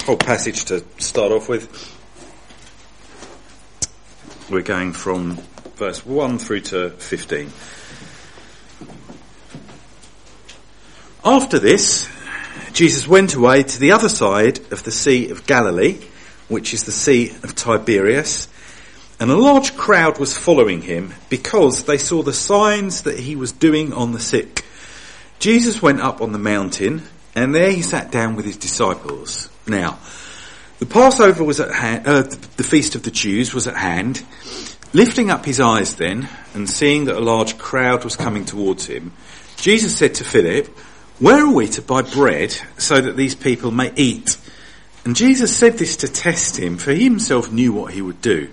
whole passage to start off with. We're going from verse 1 through to 15. After this, Jesus went away to the other side of the Sea of Galilee, which is the Sea of Tiberias, and a large crowd was following him because they saw the signs that he was doing on the sick. Jesus went up on the mountain, and there he sat down with his disciples. Now, the Passover was at hand, the feast of the Jews was at hand. Lifting up his eyes then, and seeing that a large crowd was coming towards him, Jesus said to Philip, "Where are we to buy bread so that these people may eat?" And Jesus said this to test him, for he himself knew what he would do.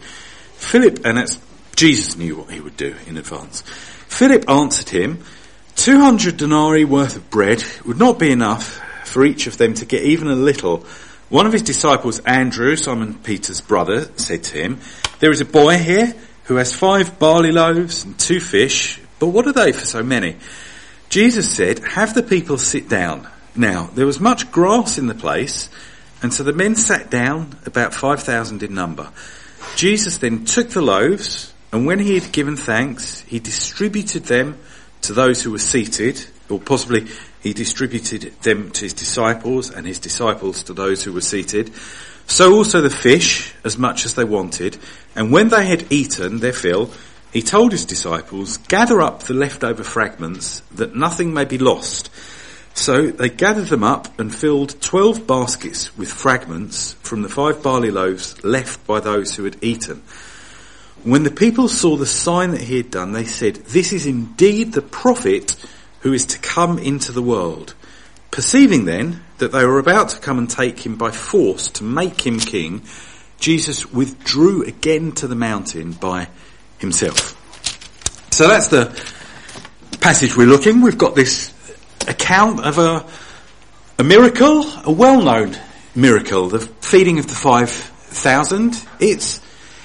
Jesus knew what he would do in advance. Philip answered him, 200 denarii worth of bread would not be enough for each of them to get even a little. One of his disciples, Andrew, Simon Peter's brother, said to him, "There is a boy here who has 5 barley loaves and 2 fish, but what are they for so many?" Jesus said, "Have the people sit down." Now, there was much grass in the place, and so the men sat down, about 5,000 in number. Jesus then took the loaves, and when he had given thanks, he distributed them to those who were seated, or possibly he distributed them to his disciples, and his disciples to those who were seated. So also the fish, as much as they wanted. And when they had eaten their fill, he told his disciples, "Gather up the leftover fragments, that nothing may be lost." So they gathered them up and filled 12 baskets with fragments from the 5 barley loaves left by those who had eaten. When the people saw the sign that he had done, they said, "This is indeed the prophet who is to come into the world." Perceiving then that they were about to come and take him by force to make him king, Jesus withdrew again to the mountain by himself. So that's the passage we're looking. We've got this account of a miracle, a well-known miracle, the feeding of the 5,000. It's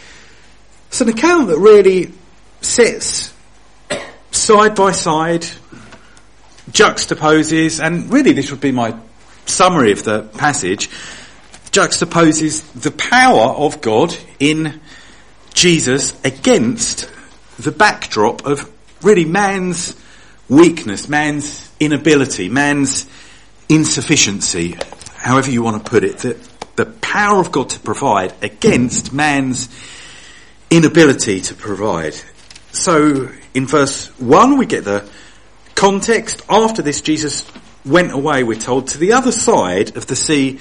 an account that really sets side by side, juxtaposes, and really this would be my summary of the passage, juxtaposes the power of God in Jesus against the backdrop of really man's weakness, man's inability, man's insufficiency, however you want to put it, the power of God to provide against man's inability to provide. So in verse 1 we get the context. After this, Jesus went away, we're told, to the other side of the Sea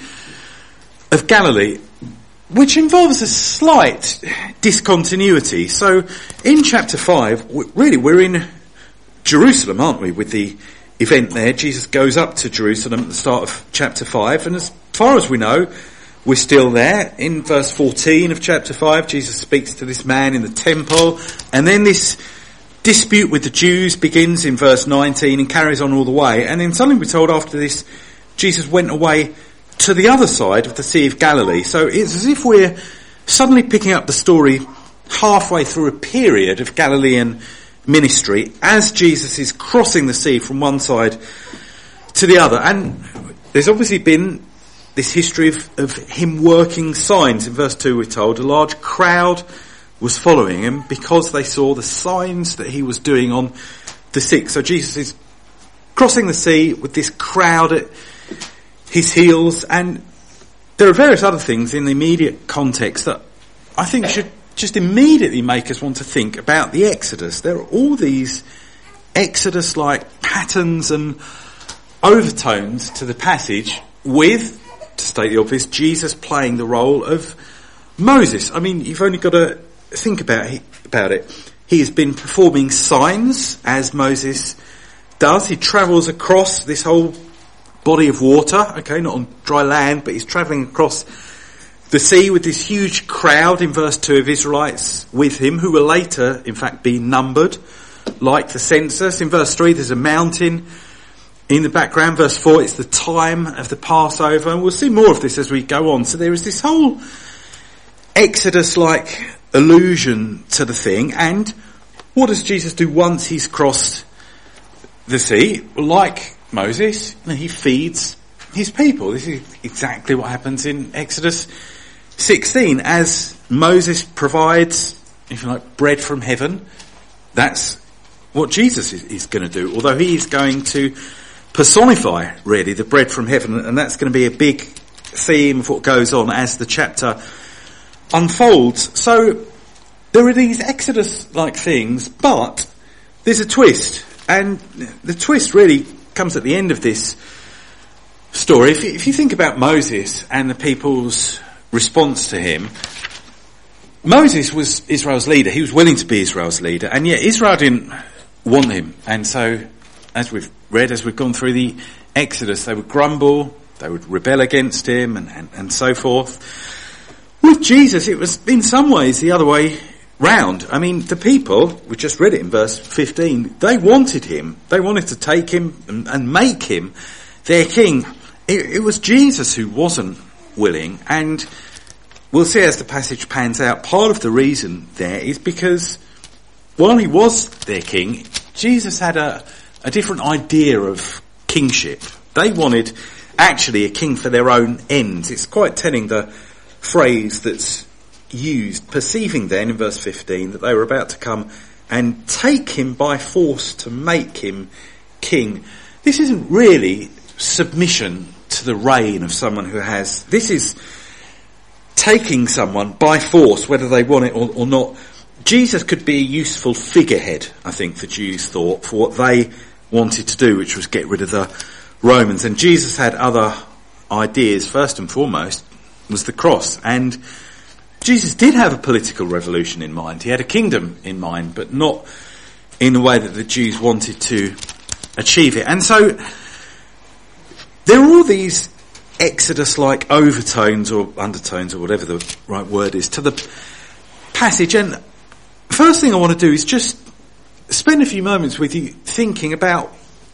of Galilee, which involves a slight discontinuity. So in chapter 5, really we're in Jerusalem, aren't we, with the event there. Jesus goes up to Jerusalem at the start of chapter 5, and as far as we know, we're still there. In verse 14 of chapter 5, Jesus speaks to this man in the temple, and then this dispute with the Jews begins in verse 19 and carries on all the way. And then suddenly we're told after this, Jesus went away to the other side of the Sea of Galilee. So it's as if we're suddenly picking up the story halfway through a period of Galilean ministry as Jesus is crossing the sea from one side to the other. And there's obviously been this history of him working signs. In verse 2 we're told a large crowd was following him because they saw the signs that he was doing on the sick. So Jesus is crossing the sea with this crowd at his heels, and there are various other things in the immediate context that I think should just immediately make us want to think about the Exodus. There are all these Exodus-like patterns and overtones to the passage with, to state the obvious, Jesus playing the role of Moses. I mean, you've only got to think about it. He has been performing signs as Moses does. He travels across this whole body of water, okay, not on dry land, but he's travelling across the sea with this huge crowd in verse 2 of Israelites with him, who will later, in fact, be numbered like the census. In verse 3, there's a mountain in the background. Verse 4, it's the time of the Passover, and we'll see more of this as we go on. So there is this whole Exodus-like allusion to the thing. And what does Jesus do once he's crossed the sea? Like Moses, he feeds his people. This is exactly what happens in Exodus 16. As Moses provides, if you like, bread from heaven, that's what Jesus is going to do, although he is going to personify, really, the bread from heaven, and that's going to be a big theme of what goes on as the chapter unfolds. So there are these Exodus-like things, but there's a twist, and the twist really comes at the end of this story. If you think about Moses and the people's response to him, Moses was Israel's leader. He was willing to be Israel's leader, and yet Israel didn't want him. And so, as we've read, as we've gone through the Exodus, they would grumble, they would rebel against him, and so forth. With Jesus, it was in some ways the other way round. I mean, the people, we just read it in verse 15, they wanted him. They wanted to take him and make him their king. It was Jesus who wasn't willing, and we'll see as the passage pans out, part of the reason there is because while he was their king, Jesus had a different idea of kingship. They wanted actually a king for their own ends. It's quite telling, the phrase that's used, perceiving then in verse 15 that they were about to come and take him by force to make him king. This isn't really submission to the reign of someone who has. This is taking someone by force, whether they want it or not. Jesus could be a useful figurehead, I think the Jews thought, for what they wanted to do, which was get rid of the Romans. And Jesus had other ideas. First and foremost was the cross. And Jesus did have a political revolution in mind. He had a kingdom in mind, but not in the way that the Jews wanted to achieve it. And so there are all these Exodus-like overtones or undertones or whatever the right word is to the passage. And first thing I want to do is just spend a few moments with you thinking about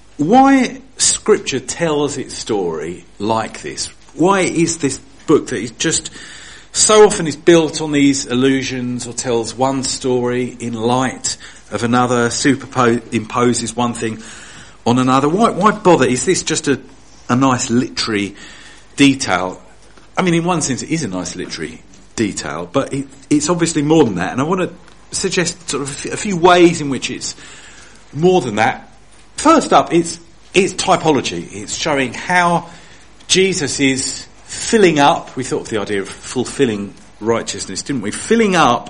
why Scripture tells its story like this. Why is this book that is just so often is built on these illusions or tells one story in light of another, imposes one thing on another? Why bother? Is this just a nice literary detail? I mean, in one sense it is a nice literary detail, but it's obviously more than that. And I want to suggest sort of a few ways in which it's more than that. First up, it's typology. It's showing how Jesus is filling up. We thought of the idea of fulfilling righteousness, didn't we? Filling up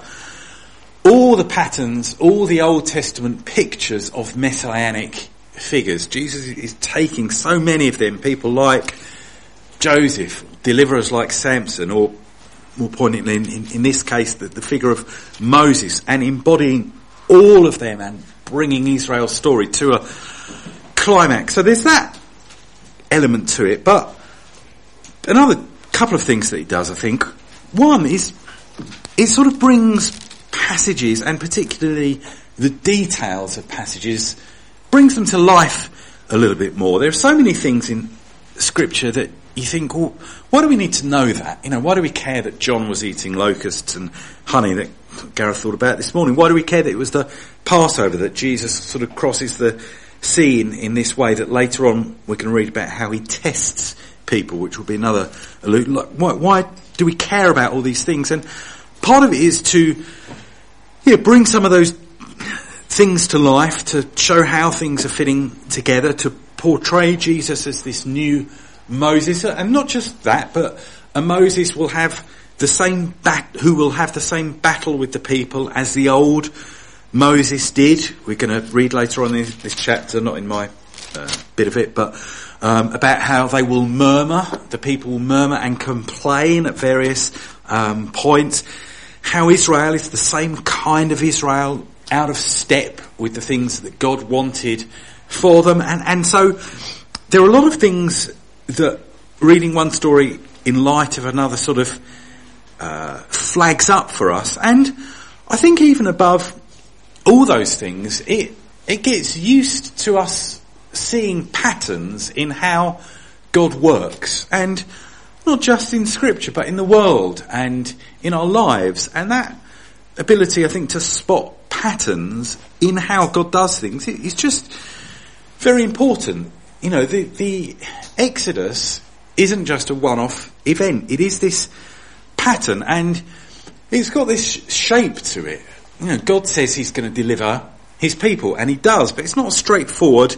all the patterns, all the Old Testament pictures of messianic figures. Jesus is taking so many of them, people like Joseph, deliverers like Samson, or more poignantly in this case the figure of Moses, and embodying all of them and bringing Israel's story to a climax. So there's that element to it, but another couple of things that it does, I think. One is it sort of brings passages, and particularly the details of passages, brings them to life a little bit more. There are so many things in Scripture that you think, well, why do we need to know that? You know, why do we care that John was eating locusts and honey that Gareth thought about this morning? Why do we care that it was the Passover, that Jesus sort of crosses the sea in this way, that later on we're going to read about how he tests people, which will be another allusion. Why do we care about all these things? And part of it is to bring some of those things to life, to show how things are fitting together, to portray Jesus as this new Moses, and not just that, but a Moses will have the same who will have the same battle with the people as the old Moses did. We're going to read later on in this chapter, not in my bit of it, but about how they will murmur, the people will murmur and complain at various points. How Israel is the same kind of Israel, out of step with the things that God wanted for them, and so there are a lot of things that reading one story in light of another sort of flags up for us. And I think even above all those things, it gets used to us seeing patterns in how God works, and not just in Scripture but in the world and in our lives. And that ability, I think, to spot patterns in how God does things is just very important. You know, the Exodus isn't just a one-off event. It is this pattern, and it's got this shape to it. You know, God says he's going to deliver his people, and he does, but it's not a straightforward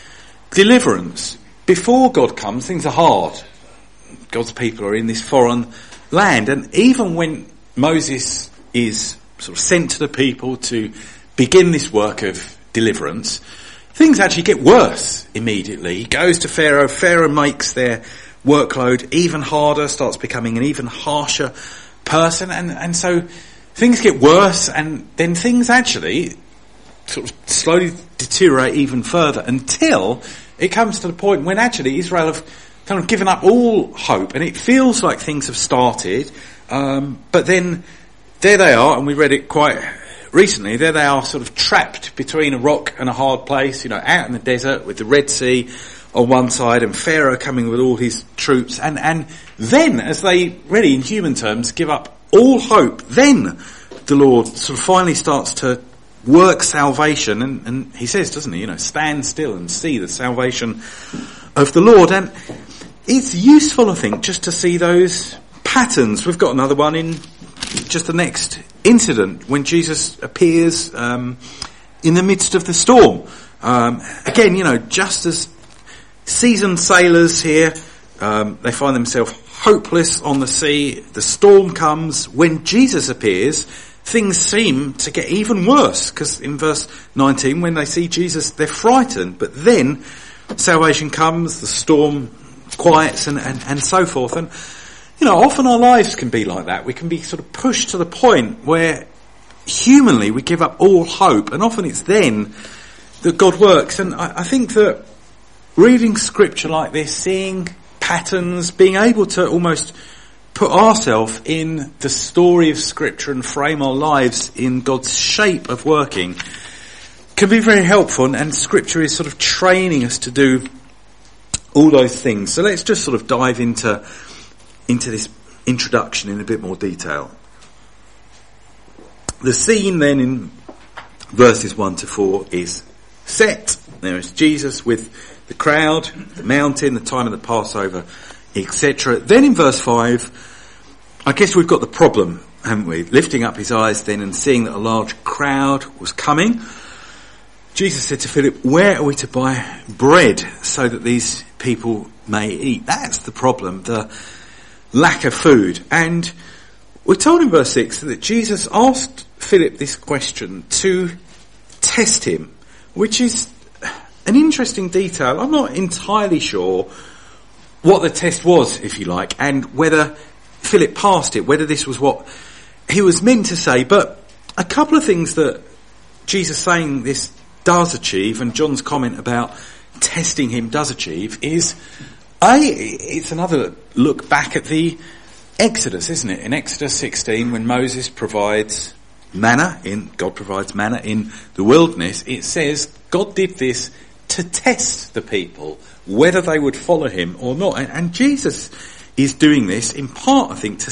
deliverance. Before God comes, things are hard. God's people are in this foreign land, and even when Moses is sort of sent to the people to begin this work of deliverance, things actually get worse immediately. He goes to Pharaoh. Pharaoh makes their workload even harder, starts becoming an even harsher person, and so things get worse, and then things actually sort of slowly deteriorate even further until it comes to the point when actually Israel have kind of given up all hope, and it feels like things have started, but then there they are, and we read it quite recently, there they are sort of trapped between a rock and a hard place, you know, out in the desert with the Red Sea on one side and Pharaoh coming with all his troops, and then as they really in human terms give up all hope, then the Lord sort of finally starts to work salvation, and he says, doesn't he, you know, stand still and see the salvation of the Lord. And it's useful, I think, just to see those patterns. We've got another one in just the next incident when Jesus appears in the midst of the storm. Again, you know, just as seasoned sailors here, they find themselves hopeless on the sea. The storm comes. When Jesus appears, things seem to get even worse, because in verse 19, when they see Jesus, they're frightened. But then salvation comes, the storm quiets, and so forth. And, you know, often our lives can be like that. We can be sort of pushed to the point where humanly we give up all hope, and often it's then that God works. And I think that reading scripture like this, seeing patterns, being able to almost put ourselves in the story of scripture and frame our lives in God's shape of working can be very helpful, and scripture is sort of training us to do all those things. So let's just sort of dive into this introduction in a bit more detail. The scene then in verses 1 to 4 is set. There is Jesus with the crowd, the mountain, the time of the Passover, etc. Then in verse 5, I guess we've got the problem, haven't we? Lifting up his eyes then and seeing that a large crowd was coming, Jesus said to Philip, where are we to buy bread so that these people may eat? That's the problem, the lack of food. And we're told in verse 6 that Jesus asked Philip this question to test him, which is an interesting detail. I'm not entirely sure what the test was, if you like, and whether Philip passed it, whether this was what he was meant to say. But a couple of things that Jesus saying this does achieve, and John's comment about testing him does achieve, is it's another look back at the Exodus, isn't it? In Exodus 16, when Moses provides God provides manna in the wilderness, it says God did this to test the people, whether they would follow him or not. And Jesus is doing this in part, I think,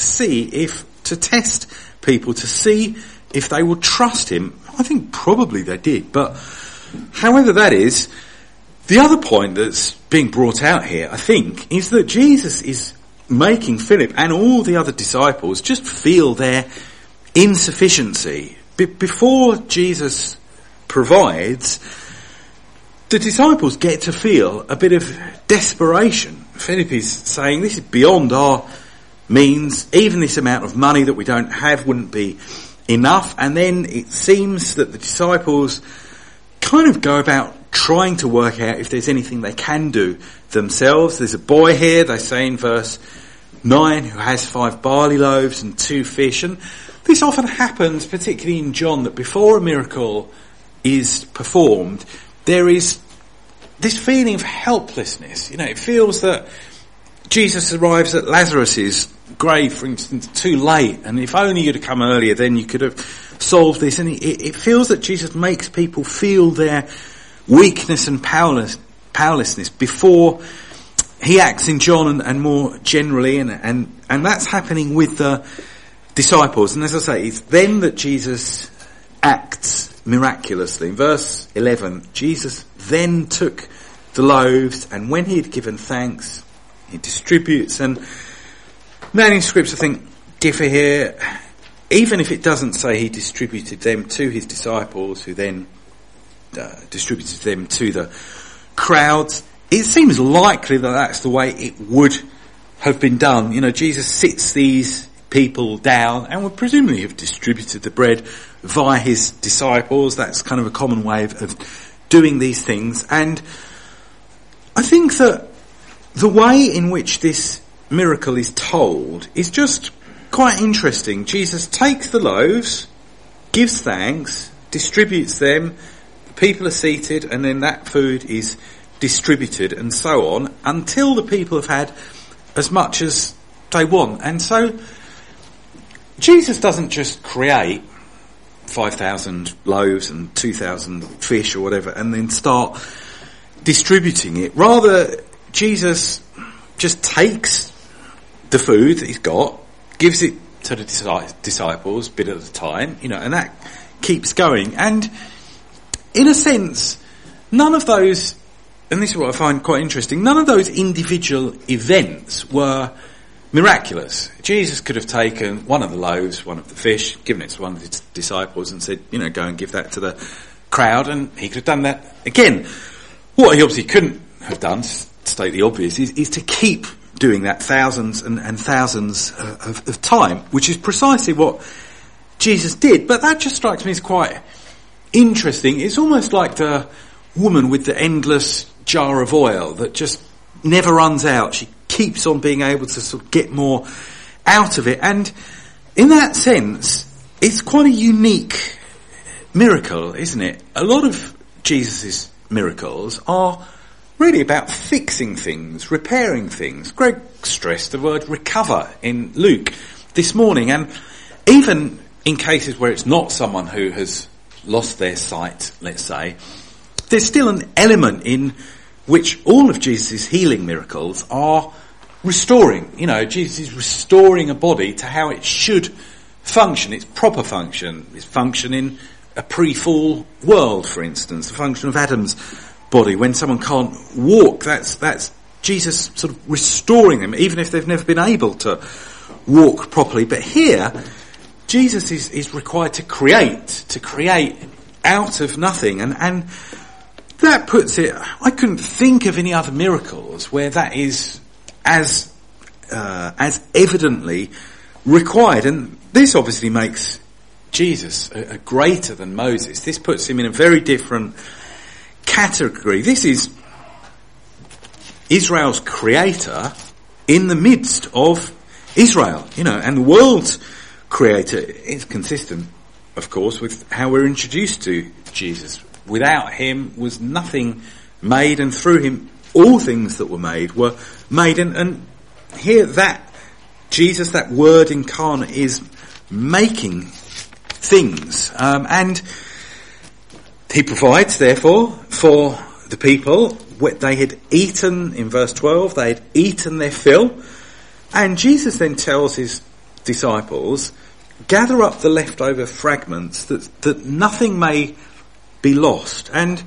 to test people, to see if they would trust him. I think probably they did, but however that is, the other point that's being brought out here, I think, is that Jesus is making Philip and all the other disciples just feel their insufficiency. Before Jesus provides, the disciples get to feel a bit of desperation. Philip is saying, this is beyond our means. Even this amount of money that we don't have wouldn't be enough. And then it seems that the disciples kind of go about trying to work out if there's anything they can do themselves. There's a boy here, they say in verse 9, who has 5 barley loaves and 2 fish. And this often happens, particularly in John, that before a miracle is performed, there is this feeling of helplessness. You know, it feels that Jesus arrives at Lazarus's grave, for instance, too late, and if only you'd have come earlier, then you could have solved this. And it feels that Jesus makes people feel their weakness and powerlessness before he acts in John and more generally, and that's happening with the disciples. And as I say, it's then that Jesus acts miraculously. In verse 11, Jesus then took the loaves, and when he had given thanks, he distributes. And manuscripts, I think, differ here. Even if it doesn't say he distributed them to his disciples, who then distributed them to the crowds, it seems likely that that's the way it would have been done. You know, Jesus sits these people down and would presumably have distributed the bread via his disciples. That's kind of a common way of doing these things. And I think that the way in which this miracle is told is just quite interesting. Jesus takes the loaves, gives thanks, distributes them, the people are seated, and then that food is distributed and so on until the people have had as much as they want. And so Jesus doesn't just create 5,000 loaves and 2,000 fish or whatever and then start distributing it. Rather, Jesus just takes the food that he's got, gives it to the disciples bit at a time, you know, and that keeps going. And in a sense, none of those, and this is what I find quite interesting, none of those individual events were miraculous. Jesus could have taken one of the loaves, one of the fish, given it to one of his disciples and said, you know, go and give that to the crowd, and he could have done that again. What he obviously couldn't have done, to state the obvious, is to keep doing that thousands and thousands of time, which is precisely what Jesus did. But that just strikes me as quite interesting. It's almost like the woman with the endless jar of oil that just never runs out. She keeps on being able to sort of get more out of it. And in that sense, it's quite a unique miracle, isn't it? A lot of Jesus' miracles are really about fixing things, repairing things. Greg stressed the word recover in Luke this morning. And even in cases where it's not someone who has lost their sight, let's say, there's still an element in which all of Jesus' healing miracles are restoring. You know, Jesus is restoring a body to how it should function, its proper function, its function in a pre-fall world, for instance, the function of Adam's body. When someone can't walk, that's Jesus sort of restoring them, even if they've never been able to walk properly. But here, Jesus is required to create out of nothing, and that puts it, I couldn't think of any other miracles where that is as evidently required. And this obviously makes Jesus a greater than Moses. This puts him in a very different category. This is Israel's creator in the midst of Israel, you know, and the world's creator. Is consistent, of course, with how we're introduced to Jesus. Without him was nothing made, and through him all things that were made were made. And here that Jesus, that word incarnate, is making things. And he provides, therefore, for the people. They had eaten, in verse 12, they had eaten their fill. And Jesus then tells his disciples, gather up the leftover fragments that nothing may be lost. And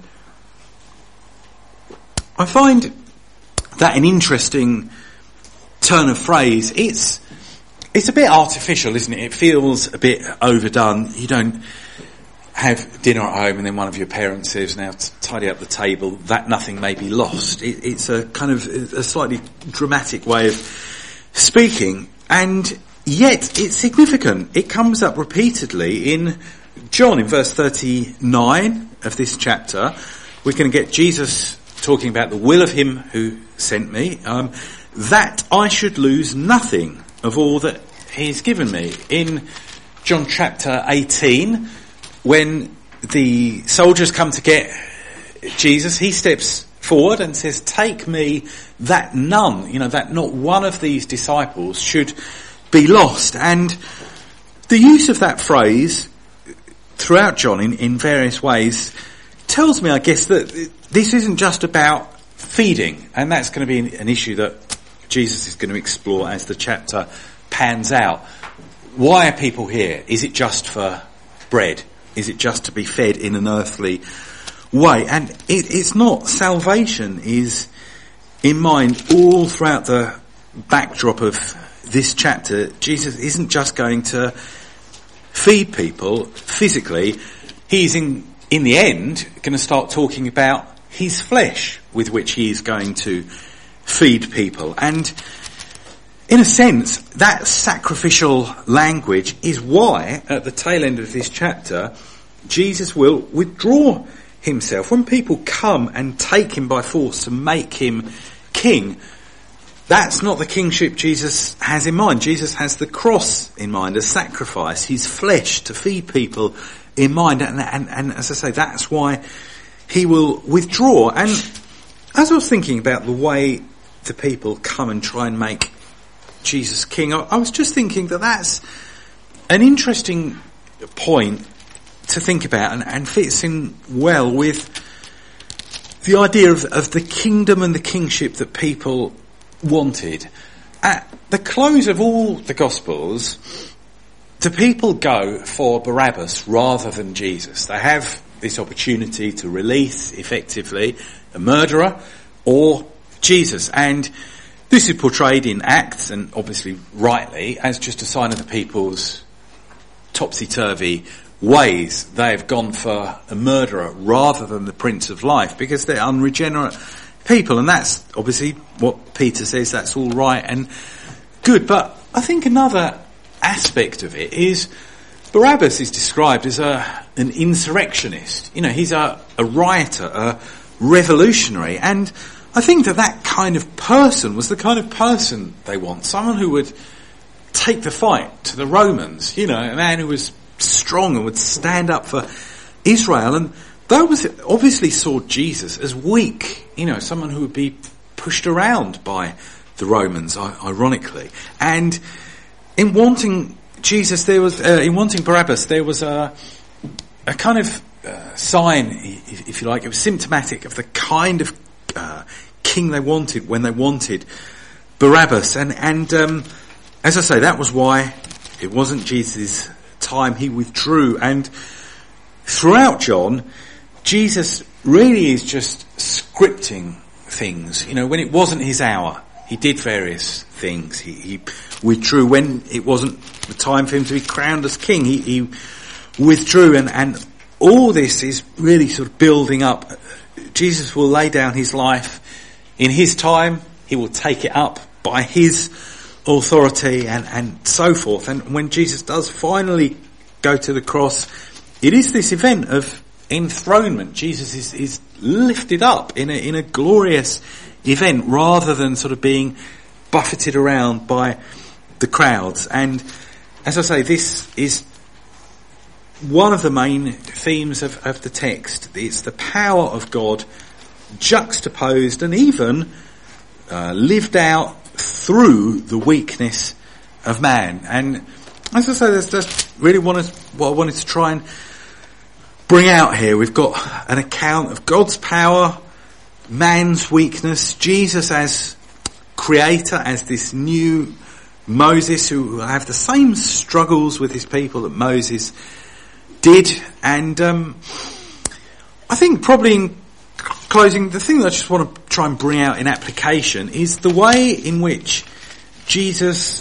I find that an interesting turn of phrase. It's a bit artificial, isn't it? It feels a bit overdone. You don't have dinner at home and then one of your parents says, now tidy up the table, that nothing may be lost. It's a kind of a slightly dramatic way of speaking, and yet it's significant. It comes up repeatedly in John, in verse 39 of this chapter. We're going to get Jesus talking about the will of him who sent me, that I should lose nothing of all that he's given me. In John chapter 18, when the soldiers come to get Jesus, he steps forward and says, take me that none, that not one of these disciples should be lost. And the use of that phrase throughout John in various ways tells me, I guess, that this isn't just about feeding, and that's going to be an issue that Jesus is going to explore as the chapter pans out. Why are people here? Is it just for bread? Is it just to be fed in an earthly way? And it's not. Salvation is in mind all throughout the backdrop of this chapter, Jesus isn't just going to feed people physically. He's in the end going to start talking about his flesh with which he is going to feed people. And in a sense, that sacrificial language is why at the tail end of this chapter, Jesus will withdraw himself. When people come and take him by force to make him king, that's not the kingship Jesus has in mind. Jesus has the cross in mind, a sacrifice, his flesh to feed people in mind. And as I say, that's why he will withdraw. And as I was thinking about the way the people come and try and make Jesus king, I was just thinking that that's an interesting point to think about and fits in well with the idea of the kingdom and the kingship that people wanted. At the close of all the Gospels, the people go for Barabbas rather than Jesus. They have this opportunity to release, effectively, a murderer or Jesus. And this is portrayed in Acts, and obviously rightly, as just a sign of the people's topsy-turvy ways. They have gone for a murderer rather than the Prince of Life because they're unregenerate people. And that's obviously what Peter says, that's all right and good. But I think another aspect of it is Barabbas is described as an insurrectionist. You know, he's a rioter, a revolutionary. And I think that kind of person was the kind of person they want. Someone who would take the fight to the Romans. You know, a man who was strong and would stand up for Israel. And they obviously saw Jesus as weak. You know, someone who would be pushed around by the Romans, ironically. And in wanting Jesus, in wanting Barabbas, there was a kind of sign, if you like. It was symptomatic of the kind of king they wanted when they wanted Barabbas. And as I say, that was why it wasn't Jesus' time. He withdrew. And throughout John, Jesus really is just scripting things. You know, when it wasn't his hour, he did various things. He withdrew. When it wasn't the time for him to be crowned as king, he withdrew. And all this is really sort of building up. Jesus will lay down his life in his time. He will take it up by his authority and so forth. And when Jesus does finally go to the cross, it is this event of enthronement. Jesus is lifted up in a glorious event rather than sort of being buffeted around by the crowds. And as I say, this is one of the main themes of the text. It's the power of God juxtaposed and even lived out through the weakness of man. And as I say, that's really what I wanted to try and bring out here. We've got an account of God's power, man's weakness, Jesus as creator, as this new Moses who will have the same struggles with his people that Moses did. And I think probably in closing, the thing that I just want to try and bring out in application is the way in which Jesus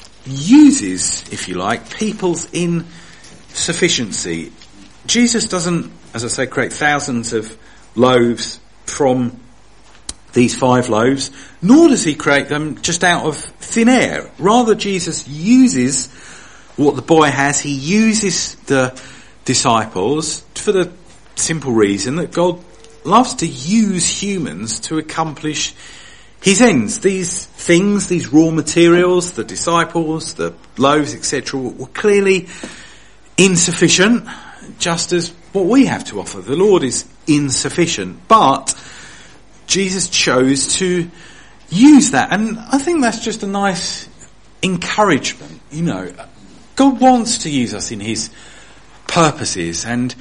uses, if you like, people's insufficiency. Jesus doesn't, as I say, create thousands of loaves from these 5 loaves, nor does he create them just out of thin air. Rather, Jesus uses what the boy has. He uses the disciples for the simple reason that God loves to use humans to accomplish his ends. These things, these raw materials, the disciples, the loaves, etc., were clearly insufficient, just as what we have to offer. The Lord is insufficient, but Jesus chose to use that. And I think that's just a nice encouragement. You know, God wants to use us in his purposes. And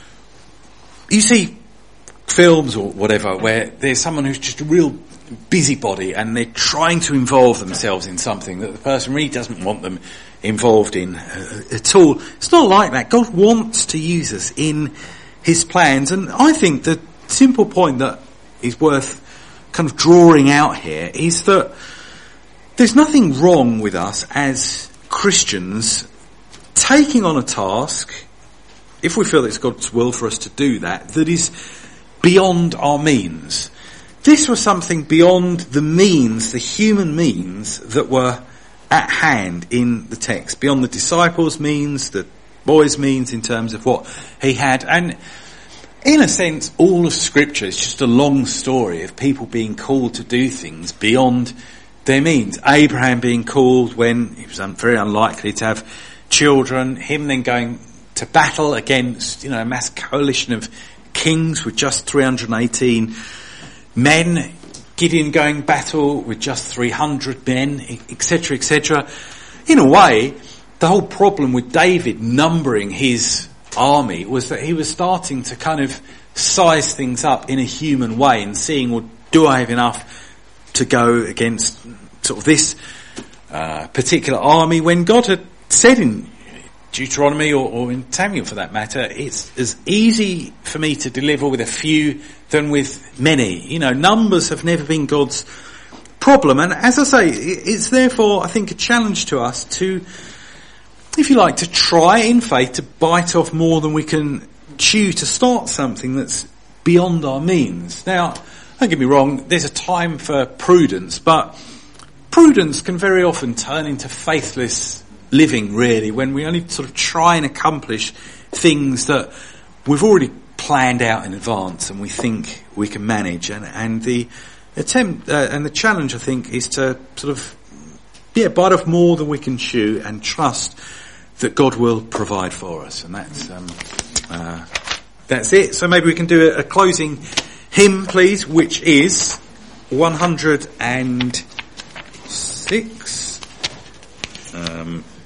you see films or whatever where there's someone who's just a real busybody and they're trying to involve themselves in something that the person really doesn't want them involved in at all. It's not like that. God wants to use us in his plans. And I think the simple point that is worth kind of drawing out here is that There's nothing wrong with us as Christians taking on a task, if we feel it's God's will for us to do that, that is beyond our means. This was something beyond the means, the human means that were at hand in the text, beyond the disciples' means, the boy's means in terms of what he had. And in a sense, all of Scripture is just a long story of people being called to do things beyond their means. Abraham being called when he was very unlikely to have children, him then going to battle against, a mass coalition of kings with just 318 men, Gideon going battle with just 300 men, etc., etc. In a way, the whole problem with David numbering his army was that he was starting to kind of size things up in a human way and seeing, well, do I have enough to go against sort of this particular army, when God had said in Deuteronomy or in Samuel for that matter, it's as easy for me to deliver with a few than with many. Numbers have never been God's problem. And as I say, it's therefore, I think, a challenge to us to, if you like, to try in faith to bite off more than we can chew to start something that's beyond our means. Now, don't get me wrong, there's a time for prudence, but prudence can very often turn into faithless living, really, when we only sort of try and accomplish things that we've already planned out in advance and we think we can manage. And the attempt and the challenge, I think, is to sort of bite off more than we can chew and trust that God will provide for us. And that's it. So maybe we can do a closing hymn, please, which is 106.